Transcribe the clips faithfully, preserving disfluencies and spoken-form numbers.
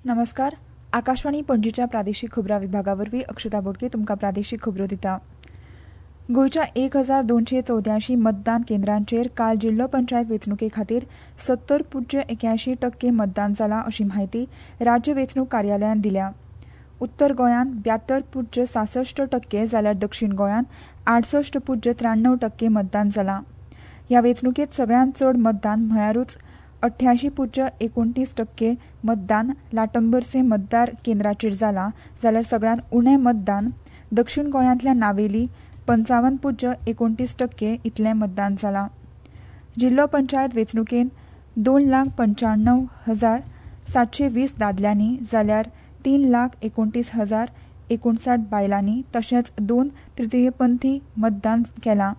नमस्कार. आकाशवाणी पणजीच्या प्रादेशीक खबरां विभागा वरवीं अक्षता बोडके तुमकां प्रादेशीक खबरो दिता. गोंयच्या एक हजार दोनशे चौद्याऐंशी मतदान केंद्रांचेर काल जिल्लो पंचायत वेंचणुके खातीर सत्तर पुज्य एक्यायंशी टक्के मतदान जालां अशी माहिती राज्य वेंचणूक कार्यालयान दिल्या. उत्तर गोंयांत ब्यात्तर पुज्य सासष्ट टक्के जाल्यार दक्षिण गोंयांत आडसष्ट पुज्य त्र्याण्णव टक्के मतदान जालां. ह्या वेंचणुकेंत सगळ्यांत चड मतदान म्हळ्यारूच अठ्ठ्याऐंशी पुज्य एकोणतीस टक्के मतदान लाटंबरसे मतदार केंद्राचेर जालां जाल्यार सगळ्यांत उणें मतदान दक्षिण गोंयांतल्या नावेली पंचावन्न पुज्य एकोणतीस टक्के इतलें मतदान जालां. जिल्लो पंचायत वेंचणुकेंत दोन लाख पंच्याण्णव हजार सातशे वीस दादल्यांनी जाल्यार तीन लाख एकोणतीस हजार एकोणसाठ बायलांनी तशेंच दोन तृतीयपंथी मतदान केलां.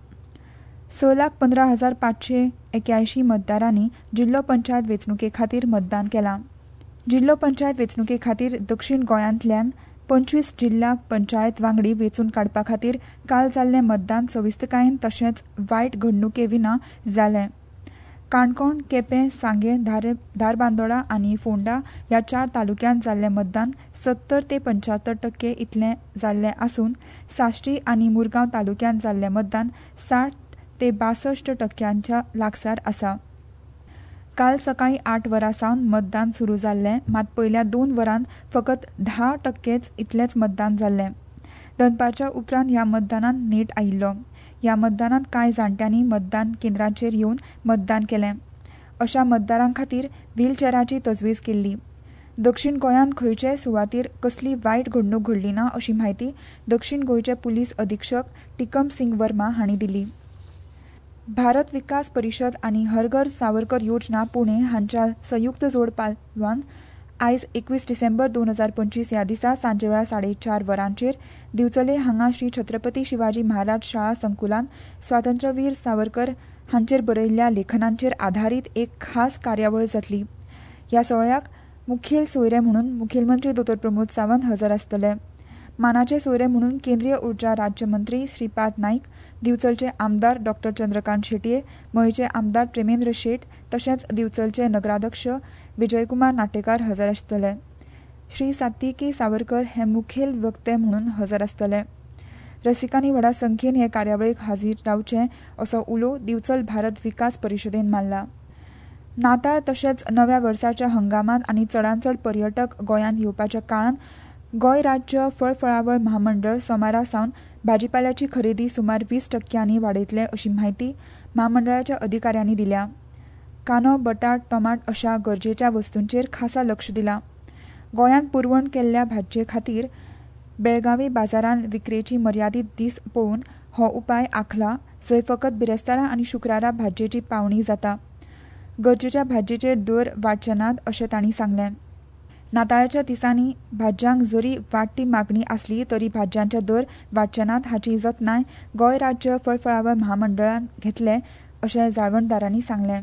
स लाख पंदरा हजार पांचशे एक्यायंशी मतदारांनी जिल्लो पंचायत वेंचणुके खातीर मतदान केलां. जिल्लो पंचायत वेंचणुके खातीर दक्षिण गोंयांतल्यान पंचवीस जिल्ला पंचायत वांगडी वेंचून काडपा खातीर काल जाल्लें मतदान सविस्तकायेन तशेंच वायट घडणुके विना जालें. काणकोण, केपें, सांगें, धार धारबांदोडा आनी फोंडा ह्या चार तालुक्यांत जाल्लें मतदान सत्तर ते पंच्याहत्तर टक्के इतलें जाल्लें आसून साश्टी आनी मुरगांव तालुक्यांत जाल्लें मतदान साठ ते बासष्ट टक्क्यांच्या लागसार आसा. काल सकाळीं आठ वरां सावन मतदान सुरू जाल्लें मात पयल्या दोन वरांत फकत धा टक्केच इतलेंच मतदान जाल्लें. दनपारच्या उपरांत ह्या मतदानात नेट आयिल्लो. ह्या मतदानात कांय जाणट्यांनी मतदान केंद्रांचेर येवन मतदान केलें. अशा मतदारां खातीर व्हीलचॅराची तजवीज केल्ली. दक्षिण गोंयांत खंयचेय सुवातेर कसली वायट घडणूक घडली ना अशी म्हायती दक्षिण गोंयचे पुलीस अधीक्षक टिकम सिंग वर्मा हांणी दिली. भारत विकास परिशद आनी हर घर सावरकर योजना पुणे हांच्या संयुक्त जोड पालवान आयज एकवीस डिसेंबर दोन हजार पंचवीस ह्या दिसा सांजे वेळा साडे चार वरांचेर दिवचले हांगा श्री छत्रपती शिवाजी महाराज शाळा संकुलान स्वातंत्र्यवीर सावरकर हांचेर बरयल्ल्या लेखनांचेर आधारीत एक खास कार्यावळ जातली. ह्या सोहळ्याक मुखेल सोयरे म्हणून मुखेलमंत्री दोतोर प्रमोद सावंत हजर आसतले. मानाचे सोयरे म्हणून केंद्रीय उर्जा राज्यमंत्री श्रीपाद नाईक, दिवचलचे आमदार डॉक्टर चंद्रकांत शेटये, मयचे आमदार प्रेमेंद्र शेट तशेंच दिवचलचे नगराध्यक्ष विजयकुमार नाटेकार हजर आसतले. श्री सात्विकी सावरकर हे मुखेल वक्ते म्हणून हजर आसतले. रसिकांनी व्हडा संख्येन हे कार्यावळीक हाजीर रावचे असो उलो दिवचल भारत विकास परिशदेन मारला. नाताळ तशेंच नव्या वर्साच्या हंगामांत आनी चडांत चड पर्यटक गोंयांत येवपाच्या काळान गोंय राज्य फळफळावळ महामंडळ सोमारा सावन भाजीपाल्याची खरेदी सुमार वीस टक्क्यांनी वाडयतले अशी माहिती महामंडळाच्या अधिकाऱ्यांनी दिल्या. कांदो, बटाट, टोमाट अशा गरजेच्या वस्तूंचेर खासा लक्ष दिलां. गोंयांत पुरवण केल्ल्या भाजये खातीर बेळगावी बाजारांत विक्रेची मर्यादीत दीस पळोवन हो उपाय आंखला, जंय फकत बिरेस्तारां आनी शुक्रारा भाजयेची पावणी जाता. गरजेच्या भाजयेचेर दर वाडचे नात अशें तांणी सांगलें. नाताळच्या दिसांनी भाज्यांक जरी वाडटी मागणी आसली तरी भाज्यांचे दर वाडचे नात हाची जतनाय गोंय राज्य फळफळावळ महामंडळान घेतले अशें जाळवणदारांनी सांगलें.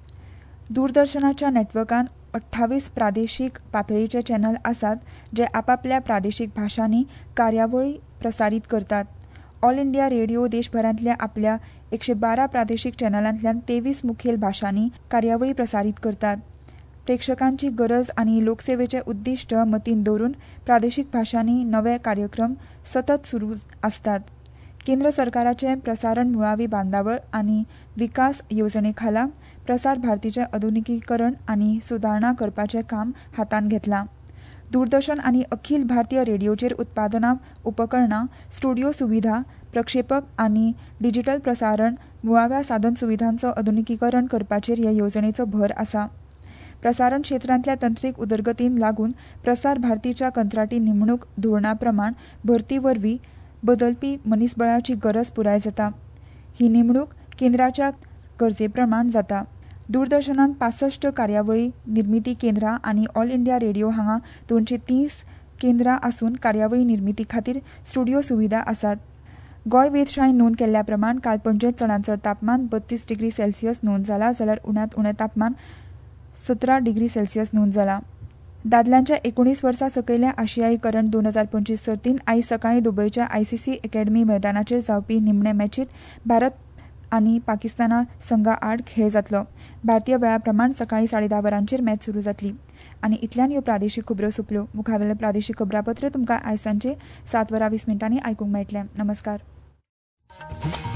दूरदर्शनाच्या नेटवर्कान अठ्ठावीस प्रादेशीक पातळीचे चॅनल आसात जे आपापल्या प्रादेशीक भाशांनी कार्यावळी प्रसारीत करतात. ऑल इंडिया रेडिओ देशभरांतल्या आपल्या एकशे बारा प्रादेशीक चॅनलांतल्यान तेवीस मुखेल भाशांनी कार्यावळी प्रसारीत करतात. प्रेक्षकांची गरज आनी लोकसेवेचे उद्दिश्ट मतीन दवरून प्रादेशीक भाशांनी नवे कार्यक्रम सतत सुरू आसतात. केंद्र सरकाराचे प्रसारण मुळावी बांदावळ आनी विकास येवजणे खाला प्रसार भारतीचे आधुनिकीकरण आनी सुदारणा करपाचें काम हातांत घेतलां. दूरदर्शन आनी अखिल भारतीय रेडिओचेर उत्पादनां, उपकरणां, स्टुडिओ सुविधा, प्रक्षेपक आनी डिजिटल प्रसारण मुळाव्या साधन सुविधांचो आधुनिकीकरण करपाचेर ह्या येवजणेचो भर आसा. प्रसारण क्षेत्रांतल्या तंत्रीक उदरगतीन लागून प्रसार भारतीच्या कंत्राटी नेमणूक धोरणा प्रमाण भरती वरवीं बदलपी मनीसबळाची गरज पुराय जाता. ही नेमणूक केंद्राच्या गरजे प्रमाण जाता. दूरदर्शनान पासष्ट कार्यावळी निर्मिती केंद्रां आनी ऑल इंडिया रेडिओ हांगा दोनशे तीस केंद्रां आसून कार्यावळी निर्मिती खातीर स्टुडिओ सुविधा आसात. गोंय वेधशाळेन नोंद केल्ल्या प्रमाण काल पणजेंत चडांत चड तापमान बत्तीस डिग्री सेल्सियस नोंद जालां जाल्यार उण्यांत उणें तापमान सतरा डिग्री सेल्सियस नोंद जालां. दादल्यांच्या एकोणीस वर्सां सकयल्या आशियाई करंड दोन हजार पंचवीस सर्तीन आयज सकाळीं दुबयच्या आयसीसी अकॅडमी मैदानाचेर जावपी निमणे मॅचीत भारत आनी पाकिस्ताना संघा आड खेळ जातलो. भारतीय वेळा प्रमाण सकाळी साडे धा वरांचेर मॅच सुरू जातली. आनी इतल्यान ह्यो प्रादेशीक खबरो सोंपल्यो. मुखावेलें प्रादेशीक खबरापत्र तुमकां आयज सांजे सात वरां वीस मिनटांनी आयकूंक मेळटलें. नमस्कार.